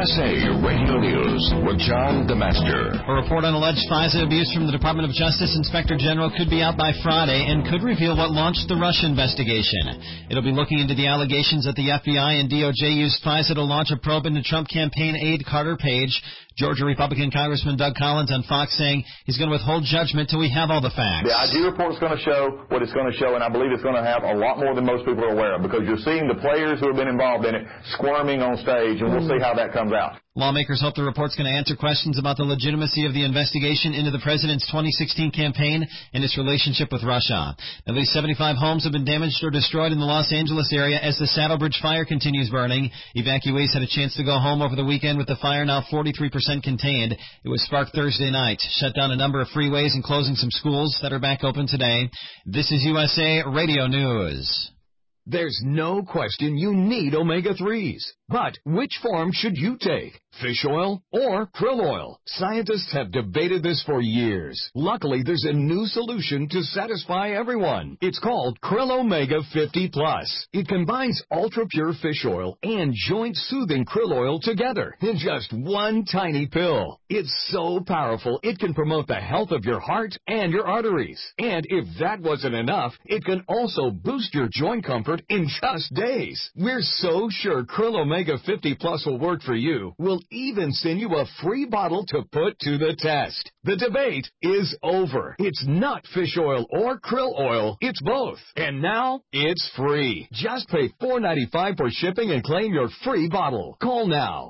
USA Radio News with John DeMaster. A report on alleged FISA abuse from the Department of Justice Inspector General could be out by Friday and could reveal what launched the Russia investigation. It'll be looking into the allegations that the FBI and DOJ used FISA to launch a probe into Trump campaign aide Carter Page. Georgia Republican Congressman Doug Collins on Fox saying he's going to withhold judgment till we have all the facts. The IG report is going to show what it's going to show, and I believe it's going to have a lot more than most people are aware of, because you're seeing the players who have been involved in it squirming on stage, and we'll see how that comes out. Lawmakers hope the report's going to answer questions about the legitimacy of the investigation into the president's 2016 campaign and its relationship with Russia. At least 75 homes have been damaged or destroyed in the Los Angeles area as the Saddlebridge fire continues burning. Evacuees had a chance to go home over the weekend with the fire now 43% contained. It was sparked Thursday night, shut down a number of freeways and closing some schools that are back open today. This is USA Radio News. There's no question you need omega-3s. But which form should you take? Fish oil or krill oil? Scientists have debated this for years. Luckily, there's a new solution to satisfy everyone. It's called Krill Omega 50 Plus. It combines ultra-pure fish oil and joint-soothing krill oil together in just one tiny pill. It's so powerful, it can promote the health of your heart and your arteries. And if that wasn't enough, it can also boost your joint comfort in just days. We're so sure Krill Omega 50 Plus will work for you. We'll even send you a free bottle to put to the test. The debate is over. It's not fish oil or krill oil. It's both. And now, it's free. Just pay $4.95 for shipping and claim your free bottle. Call now.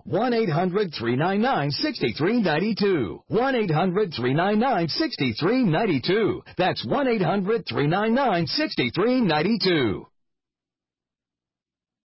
1-800-399-6392. 1-800-399-6392. That's 1-800-399-6392.